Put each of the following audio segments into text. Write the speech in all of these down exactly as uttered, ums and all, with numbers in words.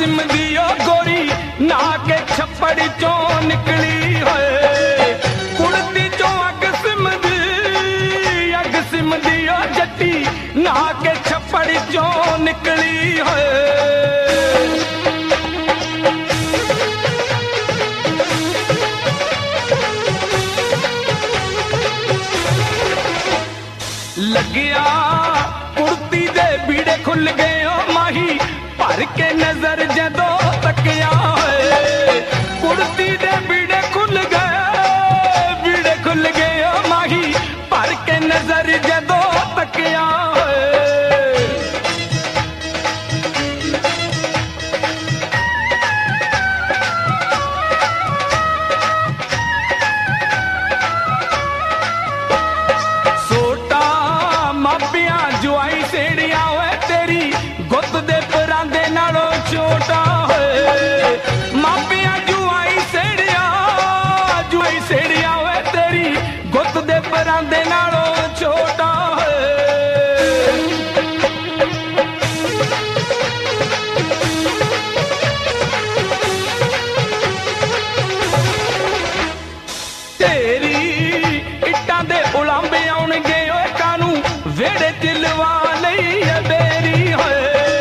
किस्म दी ओ गोरी ना के छप्पड़ चो निकली होए कुड़ती चो किस्म दी किस्म दी ओ जट्टी ना के छप्पड़ चो निकली होए लगिया कुर्ती दे बीड़े खुल गए ओ माही भर के नजर जदो तकिया कुर्ती दे बीड़े खुल गए बीड़े खुल गए ओ माही भर के नजर जदो तकिया छोटा है मापिया जुआई सेड़िया जुआई सेड़िया है तेरी गुत दे परांदे नालों छोटा है तेरी इट्टां दे उलांबे आउणगे ओए कानू वेड़े दिलवा नहीं है बेरी है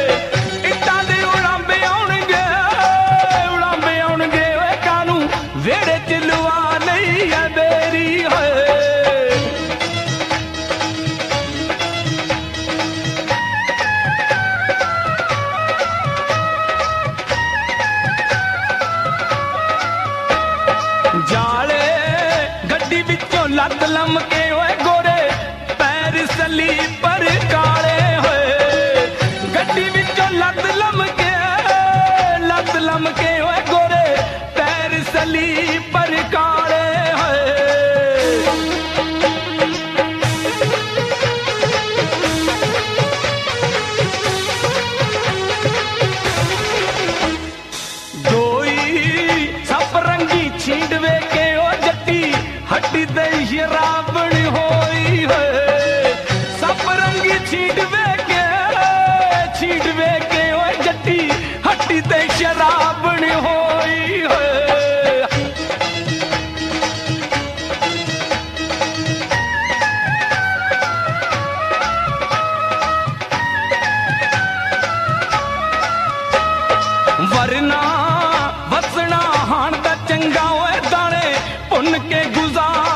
वेड़े चिलवा नहीं है बेरी है जाले गड्डी विचों लत लमके होए गोरे पैर सली पर काले होए गड्डी विचों लत लमके लत लमके होए गोरे पैर सली पर काले है दोई सब रंगी छींडवे के ओ जट्टी हड्डी दे शराबण होई है सब रंगी छींडवे के छींडवे के ओ जट्टी हड्डी दे शराबण होई है वरना वसना हाण दा चंगा होए दाने भुन के गुजार